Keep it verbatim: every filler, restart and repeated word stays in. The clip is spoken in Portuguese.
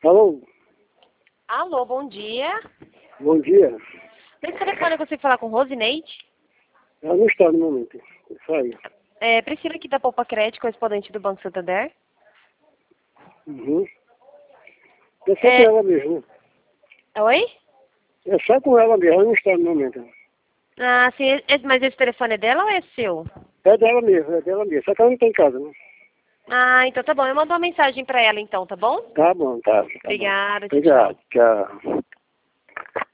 Alô? Alô, bom dia. Bom dia. Nesse telefone eu consigo falar com Rosineide? Ela não está no momento. Isso aí. É, Priscila aqui da Poupa Crédito, correspondente do Banco Santander. Uhum. É só É... com ela mesmo. Oi? É só com ela mesmo, ela não está no momento. Ah, sim, é- mas esse telefone é dela ou é seu? É dela mesmo, é dela mesmo. Só que ela não está em casa, né? Ah, então tá bom. Eu mando uma mensagem pra ela então, tá bom? Tá bom, tá. Tá bom. Obrigada, tchau, tchau. Obrigado. Tchau.